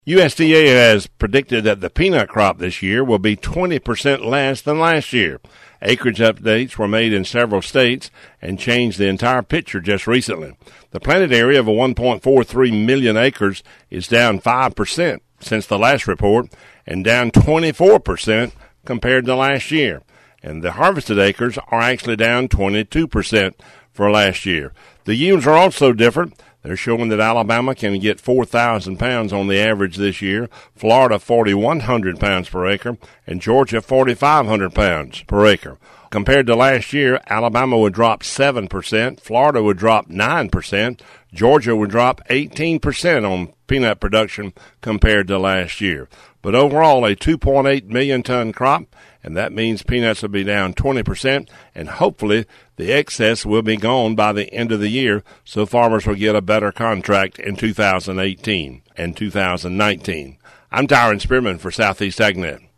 USDA has predicted that the peanut crop this year will be 20% less than last year. Acreage updates were made in several states and changed the entire picture just recently. The planted area of 1.43 million acres is down 5% since the last report and down 24% compared to last year. And the harvested acres are actually down 22% for last year. The yields are also different. They're showing that Alabama can get 4,000 pounds on the average this year, Florida 4,100 pounds per acre, and Georgia 4,500 pounds per acre. Compared to last year, Alabama would drop 7%, Florida would drop 9%, Georgia would drop 18% on peanut production compared to last year. But overall, a 2.8 million ton crop, and that means peanuts will be down 20%, and hopefully the excess will be gone by the end of the year, so farmers will get a better contract in 2018 and 2019. I'm Tyron Spearman for Southeast AgNet.